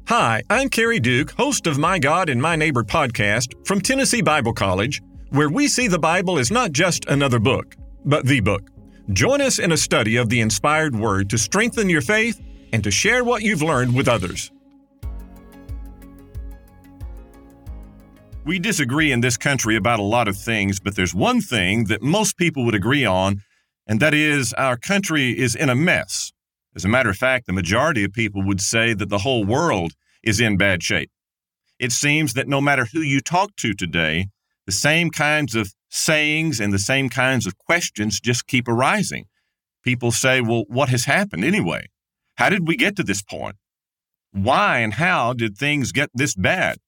Hi, I'm Kerry Duke, host of My God and My Neighbor podcast from Tennessee Bible College, where we see the Bible as not just another book, but the book. Join us in a study of the inspired Word to strengthen your faith and to share what you've learned with others. We disagree in this country about a lot of things, but there's one thing that most people would agree on, and that is our country is in a mess. As a matter of fact, the majority of people would say that the whole world is in bad shape. It seems that no matter who you talk to today, the same kinds of sayings and the same kinds of questions just keep arising. People say, well, what has happened anyway? How did we get to this point? Why and how did things get this bad?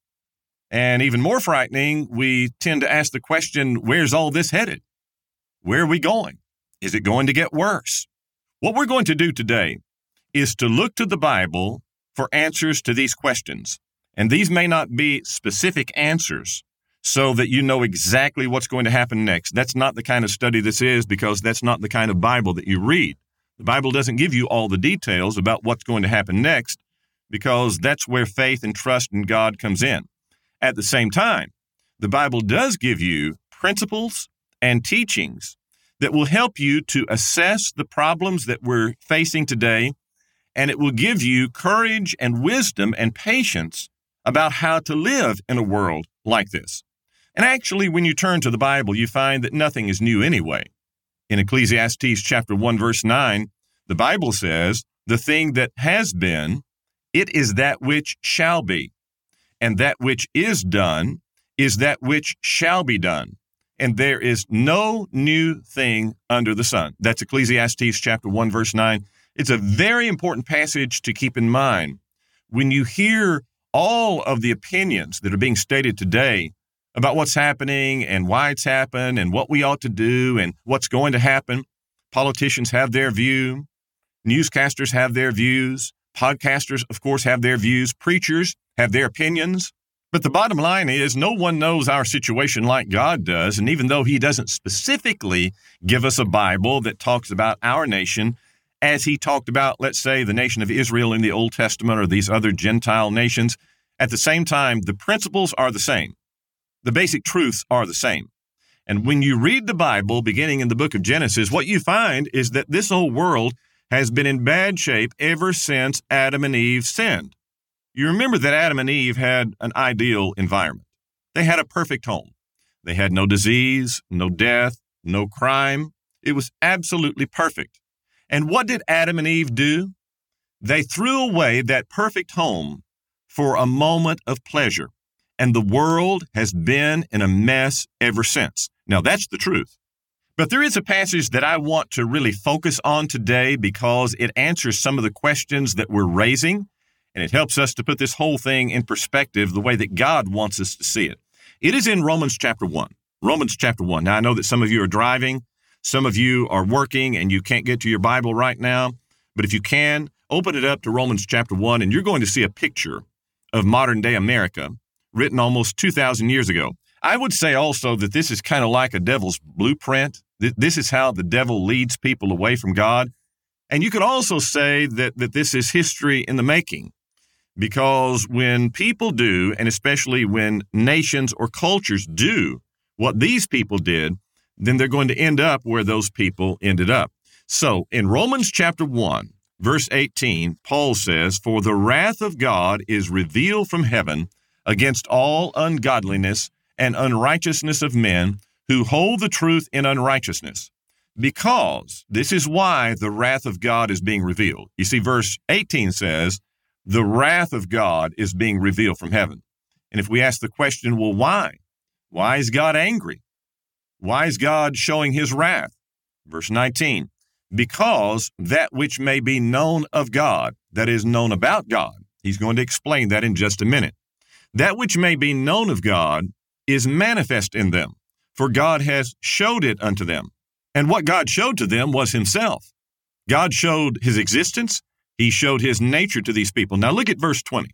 And even more frightening, we tend to ask the question, where's all this headed? Where are we going? Is it going to get worse? What we're going to do today is to look to the Bible for answers to these questions. And these may not be specific answers so that you know exactly what's going to happen next. That's not the kind of study this is, because that's not the kind of Bible that you read. The Bible doesn't give you all the details about what's going to happen next, because that's where faith and trust in God comes in. At the same time, the Bible does give you principles and teachings that will help you to assess the problems that we're facing today, and it will give you courage and wisdom and patience about how to live in a world like this. And actually, when you turn to the Bible, you find that nothing is new anyway. In Ecclesiastes chapter 1, verse 9, the Bible says, "The thing that has been, it is that which shall be, and that which is done is that which shall be done. And there is no new thing under the sun." That's Ecclesiastes chapter 1, verse 9. It's a very important passage to keep in mind. When you hear all of the opinions that are being stated today about what's happening and why it's happened and what we ought to do and what's going to happen, politicians have their view, newscasters have their views, podcasters, of course, have their views, preachers have their opinions. But the bottom line is no one knows our situation like God does. And even though he doesn't specifically give us a Bible that talks about our nation, as he talked about, let's say, the nation of Israel in the Old Testament or these other Gentile nations, at the same time, the principles are the same. The basic truths are the same. And when you read the Bible, beginning in the book of Genesis, what you find is that this whole world has been in bad shape ever since Adam and Eve sinned. You remember that Adam and Eve had an ideal environment. They had a perfect home. They had no disease, no death, no crime. It was absolutely perfect. And what did Adam and Eve do? They threw away that perfect home for a moment of pleasure. And the world has been in a mess ever since. Now, that's the truth. But there is a passage that I want to really focus on today because it answers some of the questions that we're raising. And it helps us to put this whole thing in perspective the way that God wants us to see it. It is in Romans chapter 1. Romans chapter 1. Now, I know that some of you are driving. Some of you are working and you can't get to your Bible right now. But if you can, open it up to Romans chapter 1, and you're going to see a picture of modern-day America written almost 2,000 years ago. I would say also that this is kind of like a devil's blueprint. This is how the devil leads people away from God. And you could also say that this is history in the making. Because when people do, and especially when nations or cultures do what these people did, then they're going to end up where those people ended up. So in Romans chapter 1, verse 18, Paul says, "For the wrath of God is revealed from heaven against all ungodliness and unrighteousness of men who hold the truth in unrighteousness. Because this is why the wrath of God is being revealed." You see, verse 18 says, the wrath of God is being revealed from heaven. And if we ask the question, well, why? Why is God angry? Why is God showing his wrath? Verse 19, "Because that which may be known of God," that is known about God. He's going to explain that in just a minute. "That which may be known of God is manifest in them, for God has showed it unto them." And what God showed to them was himself. God showed his existence. He showed his nature to these people. Now look at verse 20.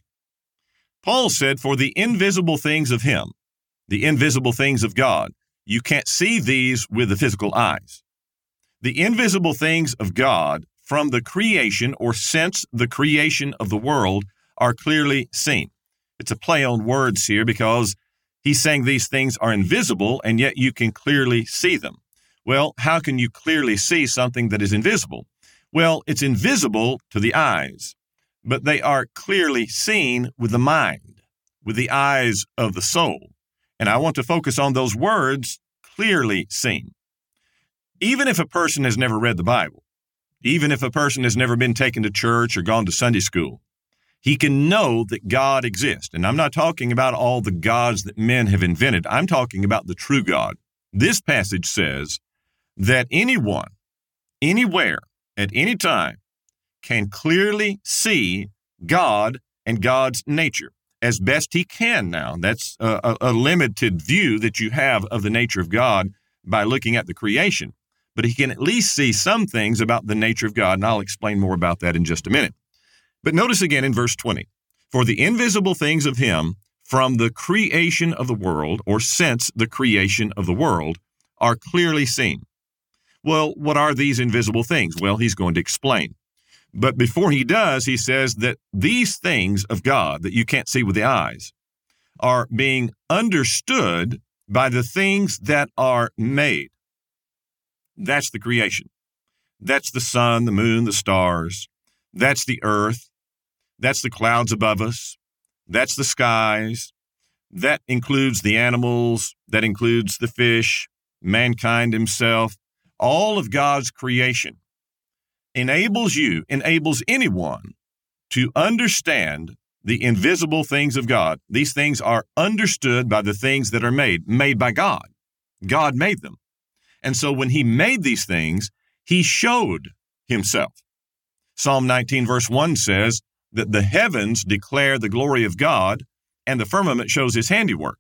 Paul said, "For the invisible things of him," the invisible things of God, you can't see these with the physical eyes. "The invisible things of God from the creation or since the creation of the world are clearly seen. It's a play on words here because he's saying these things are invisible and yet you can clearly see them. Well, how can you clearly see something that is invisible? Well, it's invisible to the eyes, but they are clearly seen with the mind, with the eyes of the soul. And I want to focus on those words, clearly seen. Even if a person has never read the Bible, even if a person has never been taken to church or gone to Sunday school, he can know that God exists. And I'm not talking about all the gods that men have invented. I'm talking about the true God. This passage says that anyone, anywhere, at any time, can clearly see God and God's nature as best he can now. That's a limited view that you have of the nature of God by looking at the creation. But he can at least see some things about the nature of God, and I'll explain more about that in just a minute. But notice again in verse 20, for the invisible things of him from the creation of the world, or since the creation of the world, are clearly seen. Well, what are these invisible things? Well, he's going to explain. But before he does, he says that these things of God that you can't see with the eyes are being understood by the things that are made. That's the creation. That's the sun, the moon, the stars. That's the earth. That's the clouds above us. That's the skies. That includes the animals. That includes the fish, mankind himself. All of God's creation enables anyone to understand the invisible things of God. These things are understood by the things that are made by God. God made them. And so when he made these things, he showed himself. Psalm 19 verse 1 says that the heavens declare the glory of God, and the firmament shows his handiwork.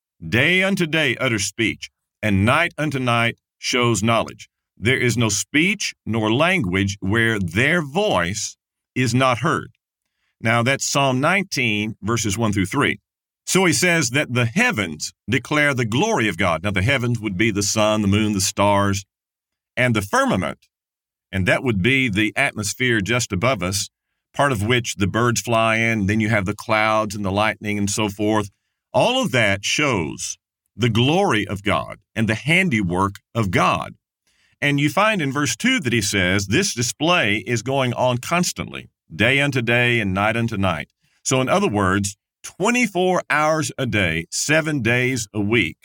Day unto day utters speech, and night unto night shows knowledge. There is no speech nor language where their voice is not heard. Now that's Psalm 19 verses 1 through 3. So he says that the heavens declare the glory of God. Now the heavens would be the sun, the moon, the stars, and the firmament, and that would be the atmosphere just above us, part of which the birds fly in. Then you have the clouds and the lightning and so forth. All of that shows the glory of God and the handiwork of God. And you find in verse 2 that he says this display is going on constantly, day unto day and night unto night. So in other words, 24 hours a day, 7 days a week,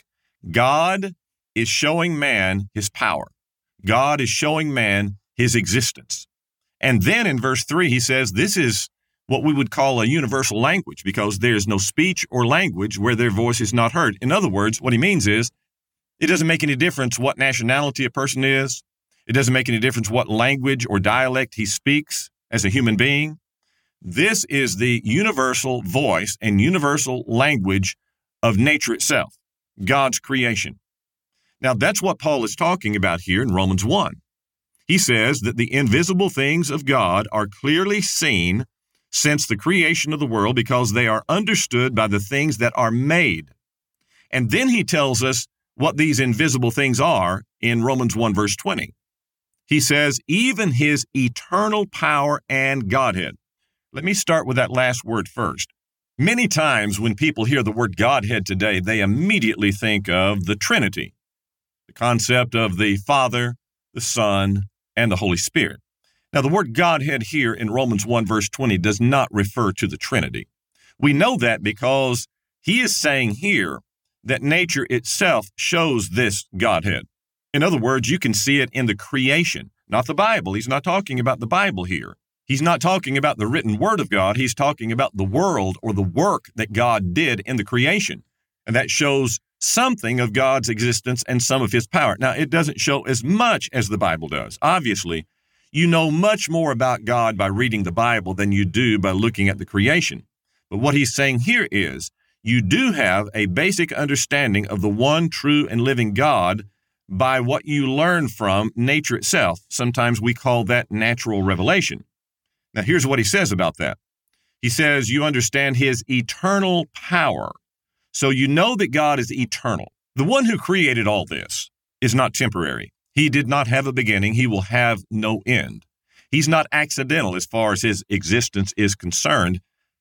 God is showing man his power. God is showing man his existence. And then in verse 3, he says this is what we would call a universal language because there is no speech or language where their voice is not heard. In other words, what he means is it doesn't make any difference what nationality a person is. It doesn't make any difference what language or dialect he speaks as a human being. This is the universal voice and universal language of nature itself, God's creation. Now, that's what Paul is talking about here in Romans 1. He says that the invisible things of God are clearly seen since the creation of the world because they are understood by the things that are made. And then he tells us what these invisible things are in Romans 1 verse 20. He says, even his eternal power and Godhead. Let me start with that last word first. Many times when people hear the word Godhead today, they immediately think of the Trinity, the concept of the Father, the Son, and the Holy Spirit. Now, the word Godhead here in Romans 1 verse 20 does not refer to the Trinity. We know that because he is saying here that nature itself shows this Godhead. In other words, you can see it in the creation, not the Bible. He's not talking about the Bible here. He's not talking about the written word of God. He's talking about the world or the work that God did in the creation. And that shows something of God's existence and some of his power. Now, it doesn't show as much as the Bible does. Obviously, you know much more about God by reading the Bible than you do by looking at the creation. But what he's saying here is you do have a basic understanding of the one true and living God by what you learn from nature itself. Sometimes we call that natural revelation. Now, here's what he says about that. He says, you understand his eternal power. So you know that God is eternal. The one who created all this is not temporary. He did not have a beginning. He will have no end. He's not accidental as far as his existence is concerned.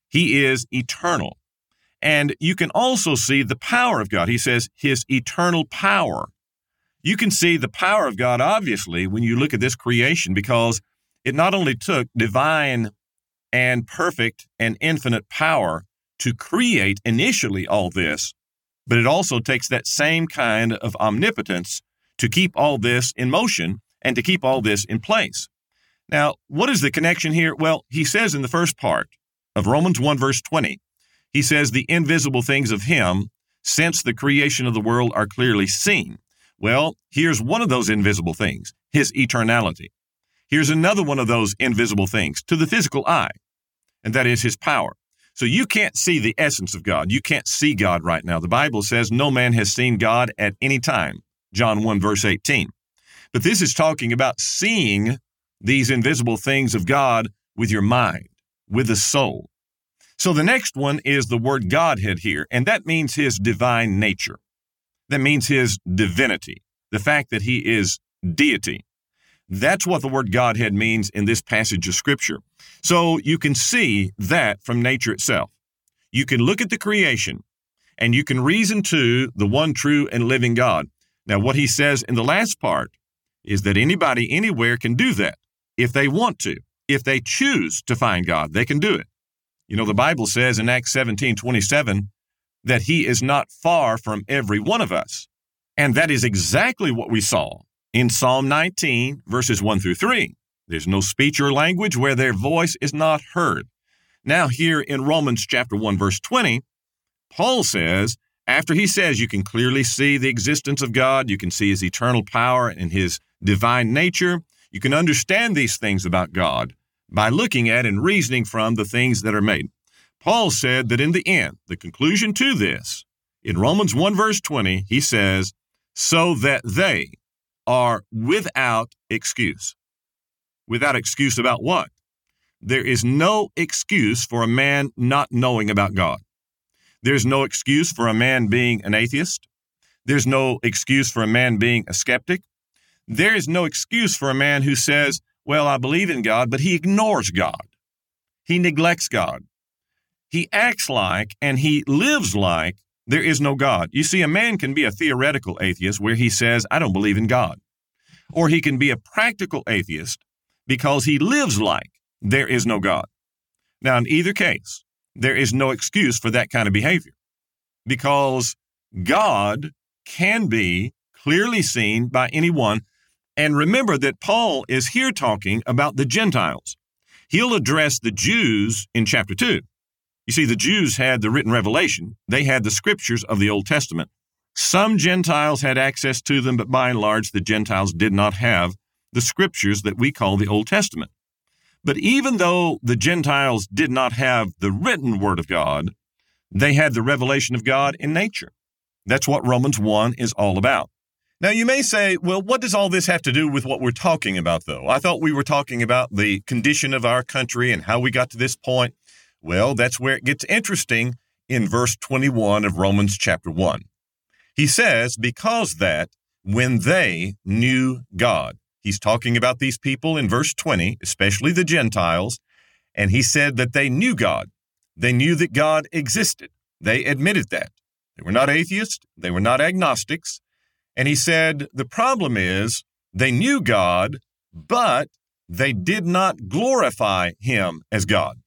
He is eternal. And you can also see the power of God. He says his eternal power. You can see the power of God, obviously, when you look at this creation, because it not only took divine and perfect and infinite power to create initially all this, but it also takes that same kind of omnipotence to keep all this in motion and to keep all this in place. Now, what is the connection here? Well, he says in the first part of Romans 1, verse 20, he says, the invisible things of him since the creation of the world are clearly seen. Well, here's one of those invisible things, his eternality. Here's another one of those invisible things to the physical eye, and that is his power. So you can't see the essence of God. You can't see God right now. The Bible says no man has seen God at any time, John 1, verse 18. But this is talking about seeing these invisible things of God with your mind, with the soul. So the next one is the word Godhead here, and that means his divine nature. That means his divinity, the fact that he is deity. That's what the word Godhead means in this passage of Scripture. So you can see that from nature itself. You can look at the creation, and you can reason to the one true and living God. Now, what he says in the last part is that anybody anywhere can do that if they want to. If they choose to find God, they can do it. You know, the Bible says in Acts 17:27 that he is not far from every one of us. And that is exactly what we saw in Psalm 19, verses 1 through 3. There's no speech or language where their voice is not heard. Now here in Romans chapter 1, verse 20, Paul says, after he says you can clearly see the existence of God, you can see his eternal power and his divine nature, you can understand these things about God by looking at and reasoning from the things that are made. Paul said that in the end, the conclusion to this, in Romans 1 verse 20, he says, so that they are without excuse. Without excuse about what? There is no excuse for a man not knowing about God. There's no excuse for a man being an atheist. There's no excuse for a man being a skeptic. There is no excuse for a man who says, well, I believe in God, but he ignores God. He neglects God. He acts like and he lives like there is no God. You see, a man can be a theoretical atheist where he says, I don't believe in God. Or he can be a practical atheist because he lives like there is no God. Now, in either case, there is no excuse for that kind of behavior because God can be clearly seen by anyone. And remember that Paul is here talking about the Gentiles. He'll address the Jews in chapter 2. You see, the Jews had the written revelation. They had the scriptures of the Old Testament. Some Gentiles had access to them, but by and large, the Gentiles did not have the scriptures that we call the Old Testament. But even though the Gentiles did not have the written word of God, they had the revelation of God in nature. That's what Romans 1 is all about. Now, you may say, well, what does all this have to do with what we're talking about, though? I thought we were talking about the condition of our country and how we got to this point. Well, that's where it gets interesting in verse 21 of Romans chapter 1. He says, because that when they knew God, he's talking about these people in verse 20, especially the Gentiles, and he said that they knew God. They knew that God existed. They admitted that. They were not atheists. They were not agnostics. And he said, the problem is they knew God, but they did not glorify him as God.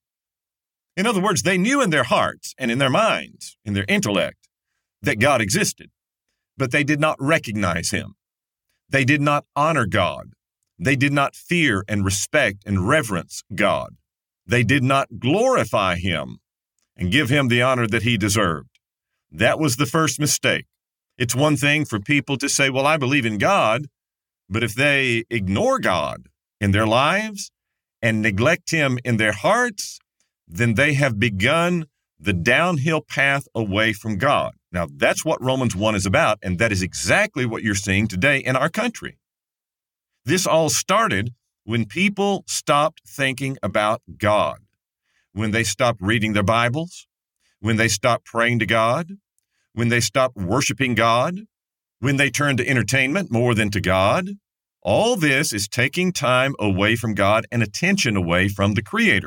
In other words, they knew in their hearts and in their minds, in their intellect, that God existed, but they did not recognize him. They did not honor God. They did not fear and respect and reverence God. They did not glorify him and give him the honor that he deserved. That was the first mistake. It's one thing for people to say, well, I believe in God, but if they ignore God in their lives and neglect him in their hearts, then they have begun the downhill path away from God. Now, that's what Romans 1 is about, and that is exactly what you're seeing today in our country. This all started when people stopped thinking about God, when they stopped reading their Bibles, when they stopped praying to God, when they stopped worshiping God, when they turned to entertainment more than to God. All this is taking time away from God and attention away from the Creator.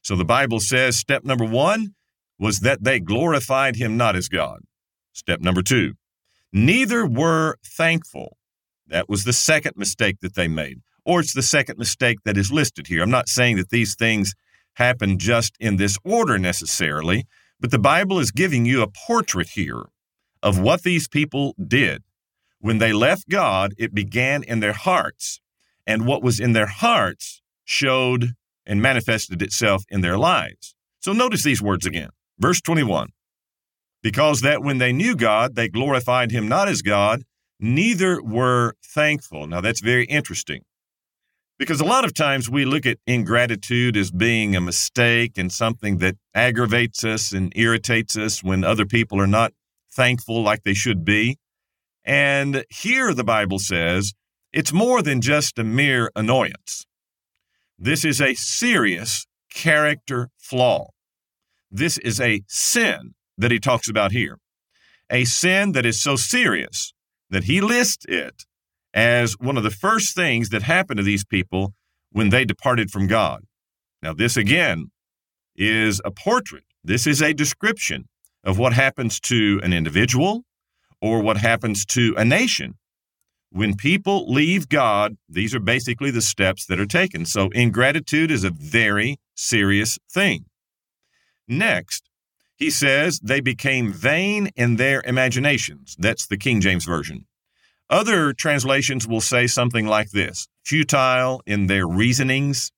So the Bible says step number one was that they glorified him not as God. Step number two, neither were thankful. That was the second mistake that they made, or it's the second mistake that is listed here. I'm not saying that these things happen just in this order necessarily, but the Bible is giving you a portrait here of what these people did. When they left God, it began in their hearts, and what was in their hearts showed and manifested itself in their lives. So notice these words again. Verse 21, because that when they knew God, they glorified him not as God, neither were thankful. Now that's very interesting, because a lot of times we look at ingratitude as being a mistake and something that aggravates us and irritates us when other people are not thankful like they should be. And here the Bible says it's more than just a mere annoyance. This is a serious character flaw. This is a sin that he talks about here, a sin that is so serious that he lists it as one of the first things that happened to these people when they departed from God. Now, this again is a portrait. This is a description of what happens to an individual or what happens to a nation. When people leave God, these are basically the steps that are taken. So ingratitude is a very serious thing. Next, he says they became vain in their imaginations. That's the King James Version. Other translations will say something like this, futile in their reasonings.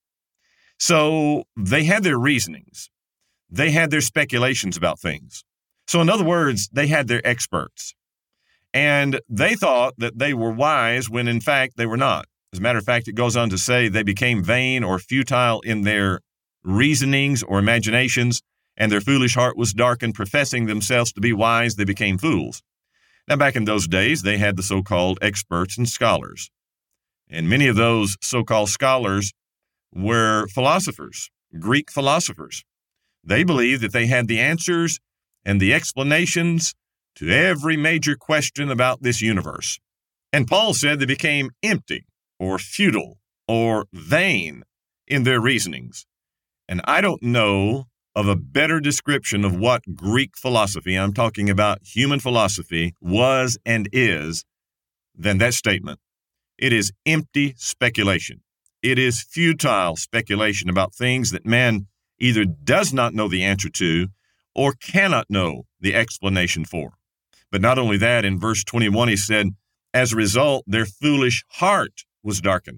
So they had their reasonings. They had their speculations about things. So in other words, they had their experts. And they thought that they were wise when in fact they were not. As a matter of fact, it goes on to say they became vain or futile in their reasonings or imaginations, and their foolish heart was darkened, professing themselves to be wise, they became fools. Now, back in those days, they had the so-called experts and scholars. And many of those so-called scholars were philosophers, Greek philosophers. They believed that they had the answers and the explanations to every major question about this universe. And Paul said they became empty or futile or vain in their reasonings. And I don't know of a better description of what Greek philosophy, I'm talking about human philosophy, was and is than that statement. It is empty speculation. It is futile speculation about things that man either does not know the answer to or cannot know the explanation for. But not only that, in verse 21, he said, as a result, their foolish heart was darkened.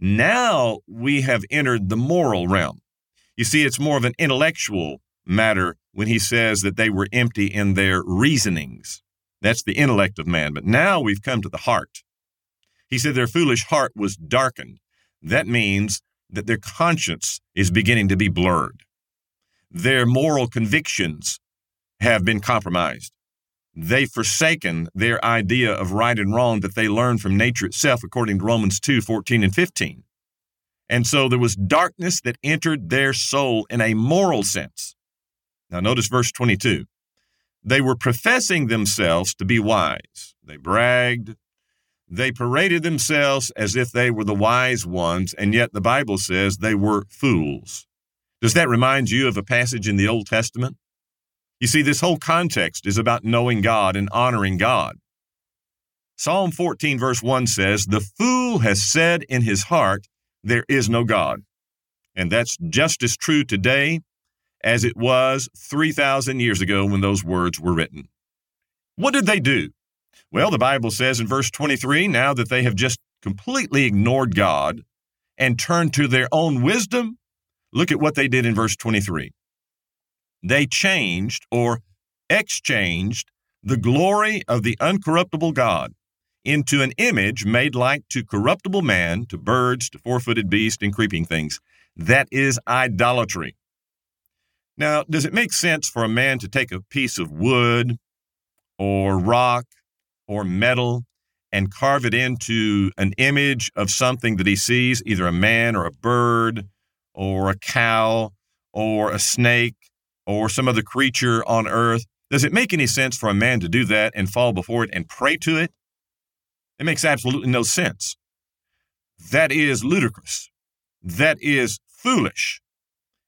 Now we have entered the moral realm. You see, it's more of an intellectual matter when he says that they were empty in their reasonings. That's the intellect of man. But now we've come to the heart. He said their foolish heart was darkened. That means that their conscience is beginning to be blurred. Their moral convictions have been compromised. They've forsaken their idea of right and wrong that they learned from nature itself, according to Romans 2:14 and 15. And so there was darkness that entered their soul in a moral sense. Now notice verse 22. They were professing themselves to be wise. They bragged. They paraded themselves as if they were the wise ones, and yet the Bible says they were fools. Does that remind you of a passage in the Old Testament? You see, this whole context is about knowing God and honoring God. Psalm 14 verse 1 says, the fool has said in his heart, there is no God. And that's just as true today as it was 3,000 years ago when those words were written. What did they do? Well, the Bible says in verse 23, now that they have just completely ignored God and turned to their own wisdom, look at what they did in verse 23. They changed or exchanged the glory of the uncorruptible God into an image made like to corruptible man, to birds, to four-footed beasts, and creeping things. That is idolatry. Now, does it make sense for a man to take a piece of wood or rock or metal and carve it into an image of something that he sees, either a man or a bird or a cow or a snake or some other creature on earth? Does it make any sense for a man to do that and fall before it and pray to it? It makes absolutely no sense. That is ludicrous. That is foolish.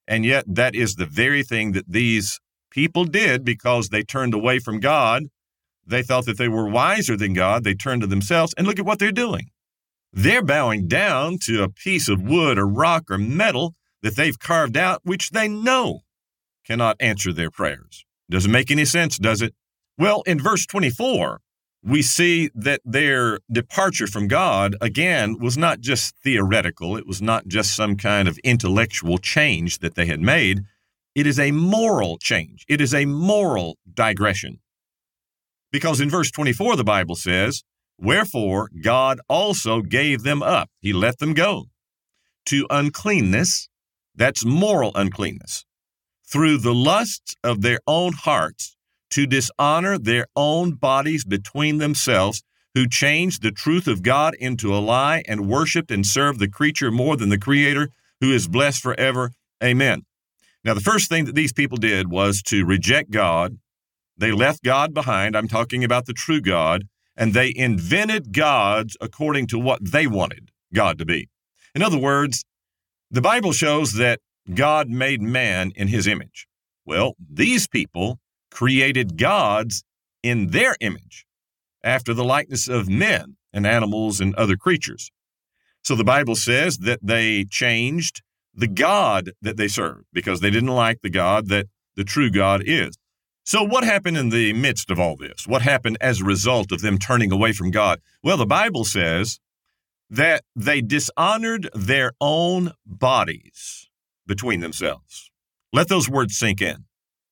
And yet that is the very thing that these people did because they turned away from God. They thought that they were wiser than God. They turned to themselves, and look at what they're doing. They're bowing down to a piece of wood or rock or metal that they've carved out, which they know cannot answer their prayers. Doesn't make any sense, does it? Well, in verse 24, we see that their departure from God, again, was not just theoretical. It was not just some kind of intellectual change that they had made. It is a moral change. It is a moral digression. Because in verse 24, the Bible says, "Wherefore God also gave them up." He let them go to uncleanness. That's moral uncleanness. Through the lusts of their own hearts, to dishonor their own bodies between themselves, who changed the truth of God into a lie and worshiped and served the creature more than the Creator, who is blessed forever. Amen. Now, the first thing that these people did was to reject God. They left God behind. I'm talking about the true God, and they invented gods according to what they wanted God to be. In other words, the Bible shows that God made man in his image. Well, these people created gods in their image, after the likeness of men and animals and other creatures. So the Bible says that they changed the God that they served because they didn't like the God that the true God is. So what happened in the midst of all this? What happened as a result of them turning away from God? Well, the Bible says that they dishonored their own bodies between themselves. Let those words sink in.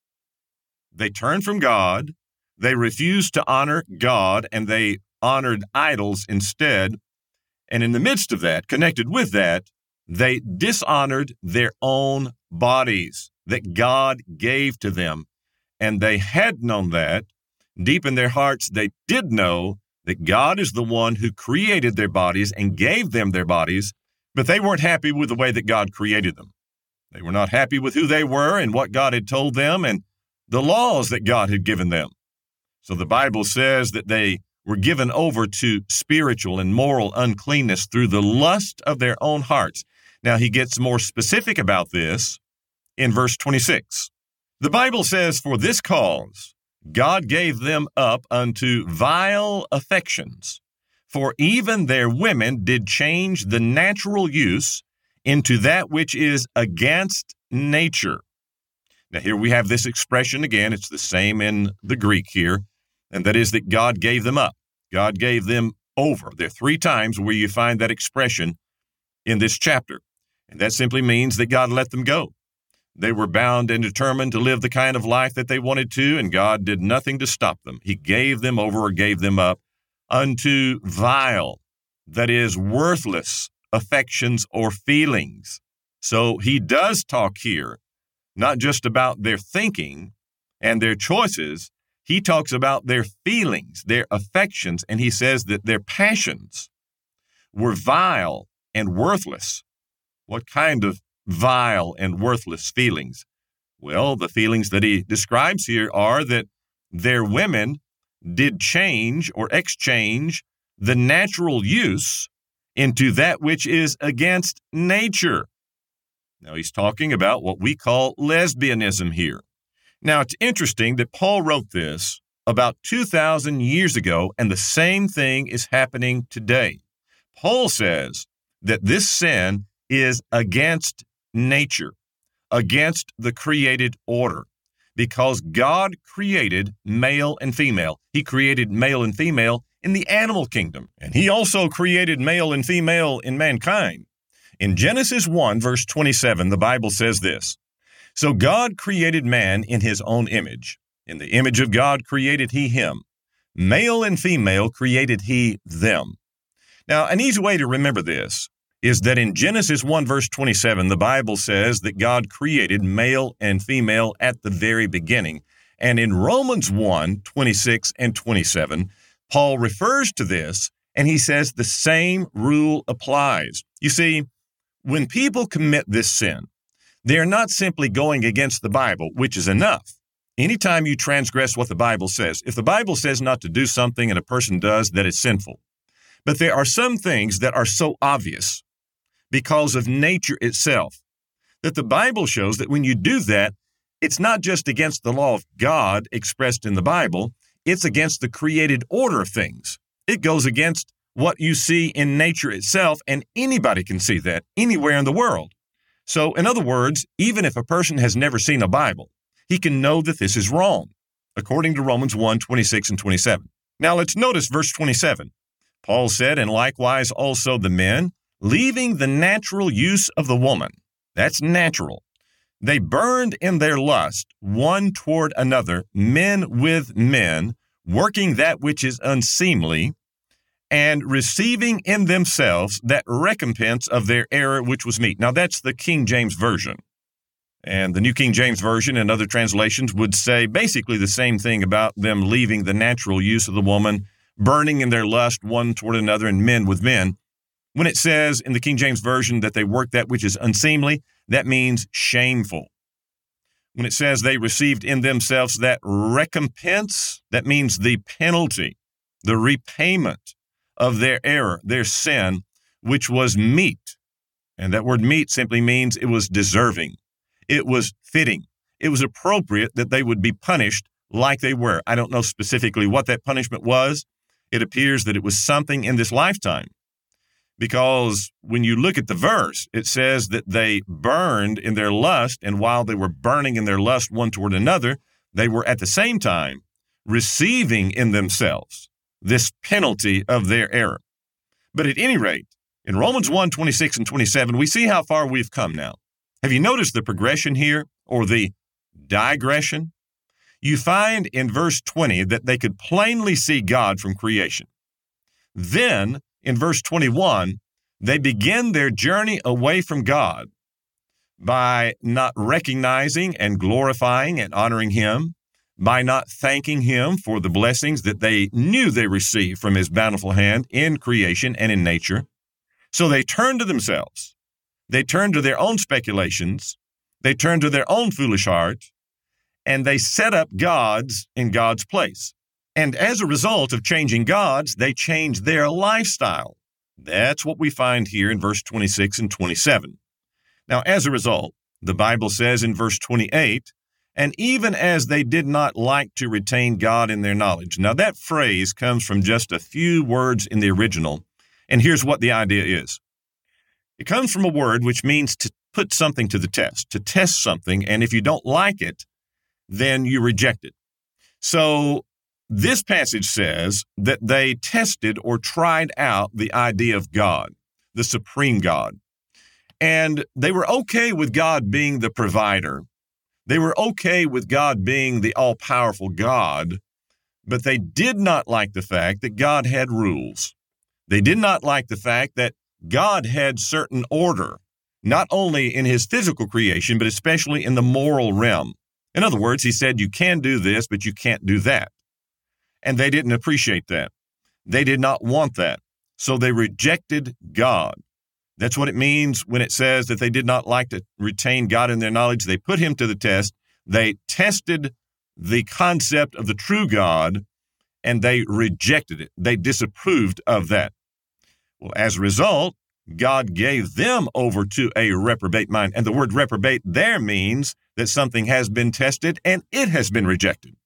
They turned from God, they refused to honor God, and they honored idols instead. And in the midst of that, connected with that, they dishonored their own bodies that God gave to them. And they had known that. Deep in their hearts, they did know that God is the one who created their bodies and gave them their bodies, but they weren't happy with the way that God created them. They were not happy with who they were and what God had told them and the laws that God had given them. So the Bible says that they were given over to spiritual and moral uncleanness through the lust of their own hearts. Now, he gets more specific about this in verse 26. The Bible says, "For this cause God gave them up unto vile affections, for even their women did change the natural use into that which is against nature." Now, here we have this expression again. It's the same in the Greek here, and that is that God gave them up. God gave them over. There are 3 times where you find that expression in this chapter, and that simply means that God let them go. They were bound and determined to live the kind of life that they wanted to, and God did nothing to stop them. He gave them over or gave them up unto vile, that is, worthless affections or feelings. So he does talk here not just about their thinking and their choices. He talks about their feelings, their affections, and he says that their passions were vile and worthless. What kind of vile and worthless feelings? Well, the feelings that he describes here are that their women did change or exchange the natural use into that which is against nature. Now, he's talking about what we call lesbianism here. Now, it's interesting that Paul wrote this about 2,000 years ago, and the same thing is happening today. Paul says that this sin is against nature, against the created order, because God created male and female. He created male and female in the animal kingdom, and he also created male and female in mankind. In Genesis 1, verse 27, the Bible says this, "So God created man in his own image. In the image of God created he him. Male and female created he them." Now, an easy way to remember this is that in Genesis 1, verse 27, the Bible says that God created male and female at the very beginning. And in Romans 1, 26 and 27, Paul refers to this, and he says the same rule applies. You see, when people commit this sin, they are not simply going against the Bible, which is enough. Anytime you transgress what the Bible says, if the Bible says not to do something and a person does, that is sinful. But there are some things that are so obvious because of nature itself that the Bible shows that when you do that, it's not just against the law of God expressed in the Bible, it's against the created order of things. It goes against what you see in nature itself, and anybody can see that anywhere in the world. So, in other words, even if a person has never seen a Bible, he can know that this is wrong, according to Romans 1:26 and 27. Now, let's notice verse 27. Paul said, "And likewise also the men, leaving the natural use of the woman," that's natural, "they burned in their lust one toward another, men with men, working that which is unseemly, and receiving in themselves that recompense of their error which was meet." Now, that's the King James Version. And the New King James Version and other translations would say basically the same thing about them leaving the natural use of the woman, burning in their lust one toward another, and men with men. When it says in the King James Version that they work that which is unseemly, that means shameful. When it says they received in themselves that recompense, that means the penalty, the repayment of their error, their sin, which was meet. And that word meet simply means it was deserving. It was fitting. It was appropriate that they would be punished like they were. I don't know specifically what that punishment was. It appears that it was something in this lifetime, because when you look at the verse, it says that they burned in their lust, and while they were burning in their lust one toward another, they were at the same time receiving in themselves this penalty of their error. But at any rate, in Romans 1:26 and 27, we see how far we've come now. Have you noticed the progression here, or the digression? You find in verse 20 that they could plainly see God from creation. Then, in verse 21, they begin their journey away from God by not recognizing and glorifying and honoring Him, by not thanking Him for the blessings that they knew they received from His bountiful hand in creation and in nature. So they turn to themselves. They turn to their own speculations. They turn to their own foolish heart, and they set up gods in God's place. And as a result of changing gods, they change their lifestyle. That's what we find here in verse 26 and 27. Now, as a result, the Bible says in verse 28, "And even as they did not like to retain God in their knowledge." Now, that phrase comes from just a few words in the original, and here's what the idea is. It comes from a word which means to put something to the test, to test something, and if you don't like it, then you reject it. So this passage says that they tested or tried out the idea of God, the supreme God. And they were okay with God being the provider. They were okay with God being the all-powerful God, but they did not like the fact that God had rules. They did not like the fact that God had certain order, not only in His physical creation, but especially in the moral realm. In other words, He said, you can do this, but you can't do that. And they didn't appreciate that. They did not want that. So they rejected God. That's what it means when it says that they did not like to retain God in their knowledge. They put Him to the test. They tested the concept of the true God, and they rejected it. They disapproved of that. Well, as a result, God gave them over to a reprobate mind. And the word reprobate there means that something has been tested and it has been rejected.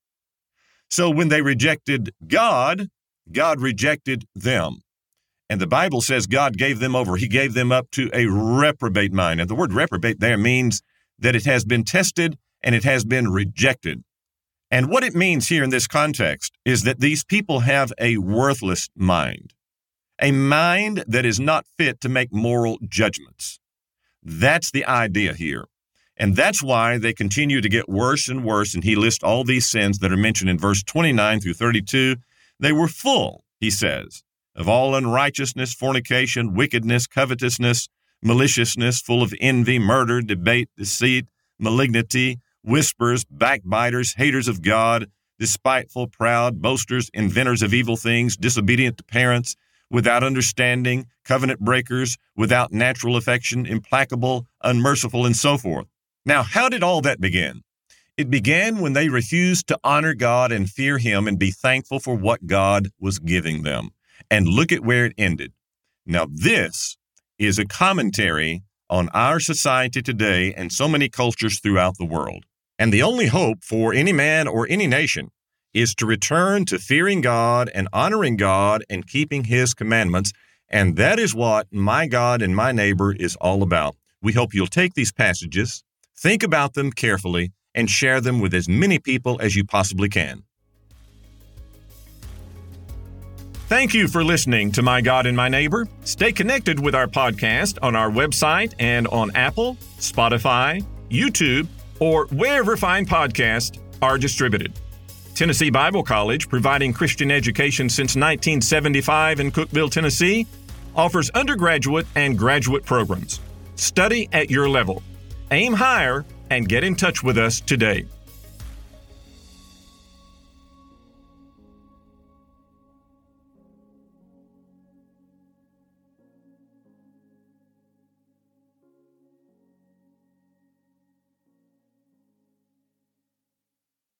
So when they rejected God, God rejected them. And the Bible says God gave them over. He gave them up to a reprobate mind. And the word reprobate there means that it has been tested and it has been rejected. And what it means here in this context is that these people have a worthless mind, a mind that is not fit to make moral judgments. That's the idea here. And that's why they continue to get worse and worse. And he lists all these sins that are mentioned in verse 29 through 32. They were full, he says, of all unrighteousness, fornication, wickedness, covetousness, maliciousness, full of envy, murder, debate, deceit, malignity, whispers, backbiters, haters of God, despiteful, proud, boasters, inventors of evil things, disobedient to parents, without understanding, covenant breakers, without natural affection, implacable, unmerciful, and so forth. Now, how did all that begin? It began when they refused to honor God and fear Him and be thankful for what God was giving them. And look at where it ended. Now, this is a commentary on our society today and so many cultures throughout the world. And the only hope for any man or any nation is to return to fearing God and honoring God and keeping His commandments. And that is what My God and My Neighbor is all about. We hope you'll take these passages, think about them carefully, and share them with as many people as you possibly can. Thank you for listening to My God and My Neighbor. Stay connected with our podcast on our website and on Apple, Spotify, YouTube, or wherever fine podcasts are distributed. Tennessee Bible College, providing Christian education since 1975 in Cookeville, Tennessee, offers undergraduate and graduate programs. Study at your level. Aim higher and get in touch with us today.